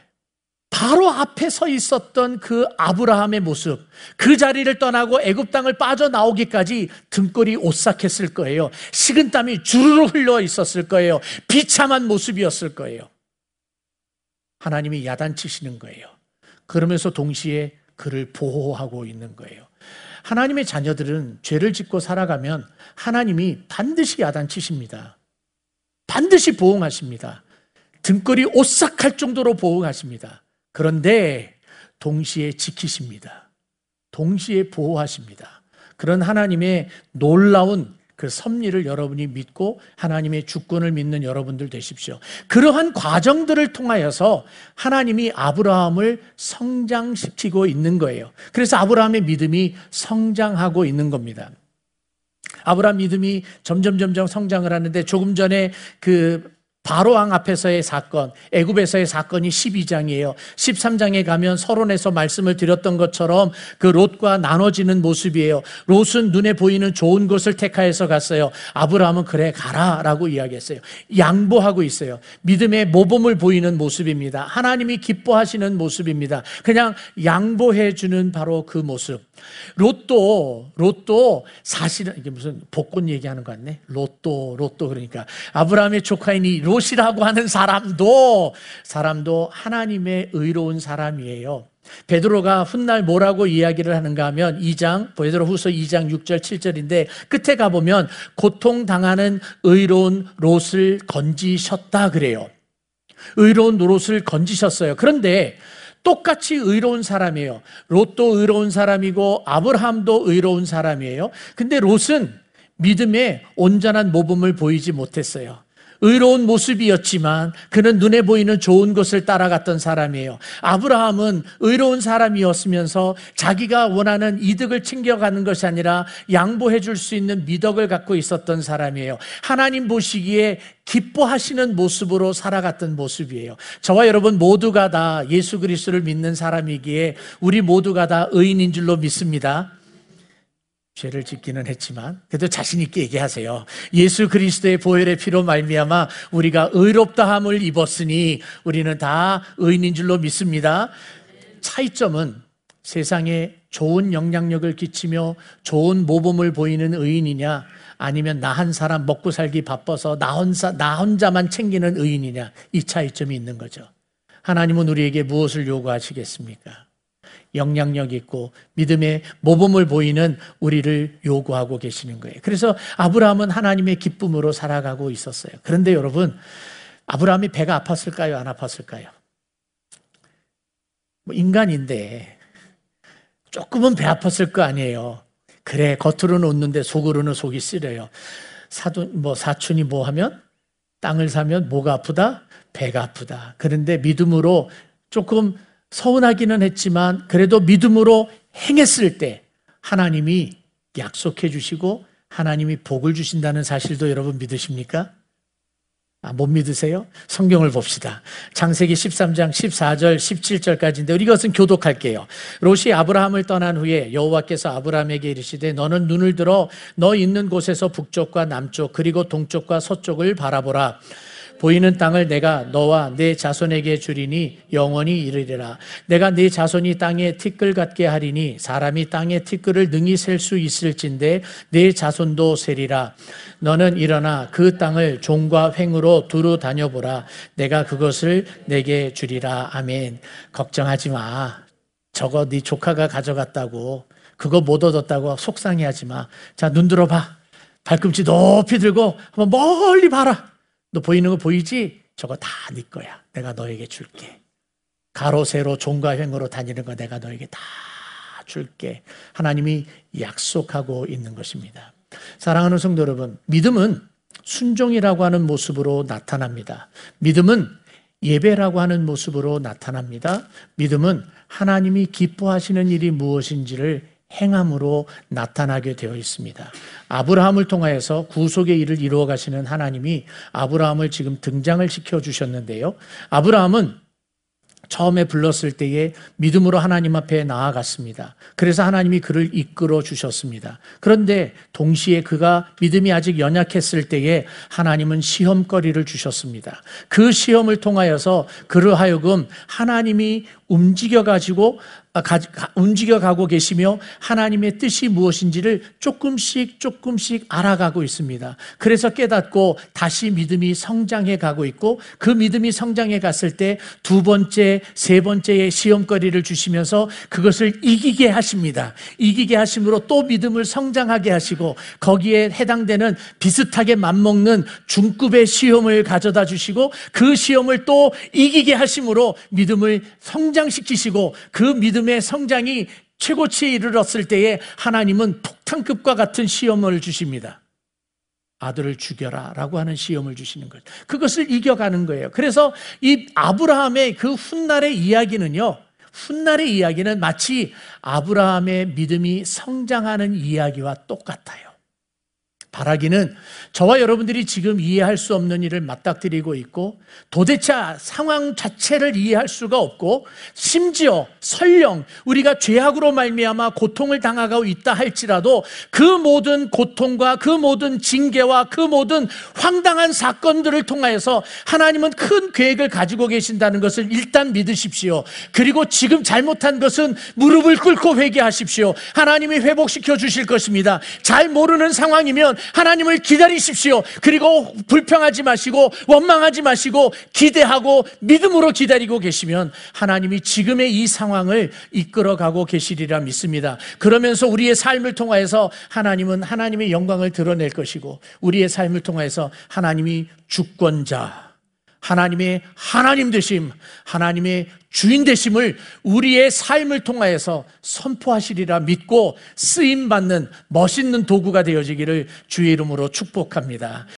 바로 앞에 서 있었던 그 아브라함의 모습, 그 자리를 떠나고 애굽 땅을 빠져나오기까지 등골이 오싹했을 거예요. 식은땀이 주르르 흘러 있었을 거예요. 비참한 모습이었을 거예요. 하나님이 야단치시는 거예요. 그러면서 동시에 그를 보호하고 있는 거예요. 하나님의 자녀들은 죄를 짓고 살아가면 하나님이 반드시 야단치십니다. 반드시 보응하십니다. 등골이 오싹할 정도로 보응하십니다. 그런데 동시에 지키십니다. 동시에 보호하십니다. 그런 하나님의 놀라운 그 섭리를 여러분이 믿고 하나님의 주권을 믿는 여러분들 되십시오. 그러한 과정들을 통하여서 하나님이 아브라함을 성장시키고 있는 거예요. 그래서 아브라함의 믿음이 성장하고 있는 겁니다. 아브라함 믿음이 점점 점점 성장을 하는데, 조금 전에 그 바로왕 앞에서의 사건, 애굽에서의 사건이 십이 장이에요. 십삼 장에 가면 서론에서 말씀을 드렸던 것처럼 그 롯과 나눠지는 모습이에요. 롯은 눈에 보이는 좋은 곳을 택하여서 갔어요. 아브라함은 그래 가라 라고 이야기했어요. 양보하고 있어요. 믿음의 모범을 보이는 모습입니다. 하나님이 기뻐하시는 모습입니다. 그냥 양보해 주는 바로 그 모습. 롯도 롯도 사실은 이게 무슨 복권 얘기하는 것 같네. 롯도 롯도 그러니까 아브라함의 조카인 이 롯이라고 하는 사람도 사람도 하나님의 의로운 사람이에요. 베드로가 훗날 뭐라고 이야기를 하는가 하면 이 장 베드로후서 이 장 육 절 칠 절인데 끝에 가보면 고통당하는 의로운 롯을 건지셨다 그래요. 의로운 롯을 건지셨어요. 그런데 똑같이 의로운 사람이에요. 롯도 의로운 사람이고 아브라함도 의로운 사람이에요. 근데 롯은 믿음의 온전한 모범을 보이지 못했어요. 의로운 모습이었지만 그는 눈에 보이는 좋은 것을 따라갔던 사람이에요. 아브라함은 의로운 사람이었으면서 자기가 원하는 이득을 챙겨가는 것이 아니라 양보해 줄 수 있는 미덕을 갖고 있었던 사람이에요. 하나님 보시기에 기뻐하시는 모습으로 살아갔던 모습이에요. 저와 여러분 모두가 다 예수 그리스도를 믿는 사람이기에 우리 모두가 다 의인인 줄로 믿습니다. 죄를 짓기는 했지만 그래도 자신 있게 얘기하세요. 예수 그리스도의 보혈의 피로 말미암아 우리가 의롭다함을 입었으니 우리는 다 의인인 줄로 믿습니다. 차이점은 세상에 좋은 영향력을 끼치며 좋은 모범을 보이는 의인이냐, 아니면 나 한 사람 먹고 살기 바빠서 나 혼자, 나 혼자만 챙기는 의인이냐, 이 차이점이 있는 거죠. 하나님은 우리에게 무엇을 요구하시겠습니까? 영향력 있고 믿음의 모범을 보이는 우리를 요구하고 계시는 거예요. 그래서 아브라함은 하나님의 기쁨으로 살아가고 있었어요. 그런데 여러분, 아브라함이 배가 아팠을까요? 안 아팠을까요? 뭐 인간인데 조금은 배 아팠을 거 아니에요. 그래, 겉으로는 웃는데 속으로는 속이 쓰려요. 사돈, 뭐 사촌이 뭐 하면 땅을 사면 뭐가 아프다? 배가 아프다. 그런데 믿음으로 조금 서운하기는 했지만 그래도 믿음으로 행했을 때 하나님이 약속해 주시고 하나님이 복을 주신다는 사실도 여러분 믿으십니까? 아, 못 믿으세요? 성경을 봅시다. 창세기 십삼 장 십사 절 십칠 절까지인데 우리 이것은 교독할게요. 롯이 아브라함을 떠난 후에 여호와께서 아브라함에게 이르시되 너는 눈을 들어 너 있는 곳에서 북쪽과 남쪽 그리고 동쪽과 서쪽을 바라보라. 보이는 땅을 내가 너와 네 자손에게 주리니 영원히 이르리라. 내가 네 자손이 땅에 티끌 같게 하리니 사람이 땅에 티끌을 능히 셀 수 있을진데 네 자손도 세리라. 너는 일어나 그 땅을 종과 횡으로 두루 다녀보라. 내가 그것을 내게 주리라. 아멘. 걱정하지 마. 저거 네 조카가 가져갔다고, 그거 못 얻었다고 속상해하지 마. 자, 눈 들어봐. 발꿈치 높이 들고 한번 멀리 봐라. 너 보이는 거 보이지? 저거 다 네 거야. 내가 너에게 줄게. 가로 세로 종과 횡으로 다니는 거 내가 너에게 다 줄게. 하나님이 약속하고 있는 것입니다. 사랑하는 성도 여러분, 믿음은 순종이라고 하는 모습으로 나타납니다. 믿음은 예배라고 하는 모습으로 나타납니다. 믿음은 하나님이 기뻐하시는 일이 무엇인지를 행함으로 나타나게 되어 있습니다. 아브라함을 통하여서 구속의 일을 이루어 가시는 하나님이 아브라함을 지금 등장을 시켜 주셨는데요. 아브라함은 처음에 불렀을 때에 믿음으로 하나님 앞에 나아갔습니다. 그래서 하나님이 그를 이끌어 주셨습니다. 그런데 동시에 그가 믿음이 아직 연약했을 때에 하나님은 시험거리를 주셨습니다. 그 시험을 통하여서 그를 하여금 하나님이 움직여가지고 움직여가고 계시며 하나님의 뜻이 무엇인지를 조금씩 조금씩 알아가고 있습니다. 그래서 깨닫고 다시 믿음이 성장해 가고 있고 그 믿음이 성장해 갔을 때 두 번째, 세 번째의 시험거리를 주시면서 그것을 이기게 하십니다. 이기게 하심으로 또 믿음을 성장하게 하시고 거기에 해당되는 비슷하게 맞먹는 중급의 시험을 가져다 주시고 그 시험을 또 이기게 하심으로 믿음을 성장시키시고 그 믿음의 성장이 최고치에 이르렀을 때에 하나님은 폭탄급과 같은 시험을 주십니다. 아들을 죽여라 라고 하는 시험을 주시는 거예요. 그것을 이겨가는 거예요. 그래서 이 아브라함의 그 훗날의 이야기는요, 훗날의 이야기는 마치 아브라함의 믿음이 성장하는 이야기와 똑같아요. 바라기는 저와 여러분들이 지금 이해할 수 없는 일을 맞닥뜨리고 있고 도대체 상황 자체를 이해할 수가 없고 심지어 설령 우리가 죄악으로 말미암아 고통을 당하고 있다 할지라도 그 모든 고통과 그 모든 징계와 그 모든 황당한 사건들을 통하여서 하나님은 큰 계획을 가지고 계신다는 것을 일단 믿으십시오. 그리고 지금 잘못한 것은 무릎을 꿇고 회개하십시오. 하나님이 회복시켜 주실 것입니다. 잘 모르는 상황이면 하나님을 기다리십시오. 그리고 불평하지 마시고 원망하지 마시고 기대하고 믿음으로 기다리고 계시면 하나님이 지금의 이 상황을 이끌어가고 계시리라 믿습니다. 그러면서 우리의 삶을 통하여서 하나님은 하나님의 영광을 드러낼 것이고 우리의 삶을 통하여서 하나님이 주권자, 하나님의 하나님 되심, 하나님의 주인 되심을 우리의 삶을 통하여서 선포하시리라 믿고 쓰임받는 멋있는 도구가 되어지기를 주의 이름으로 축복합니다.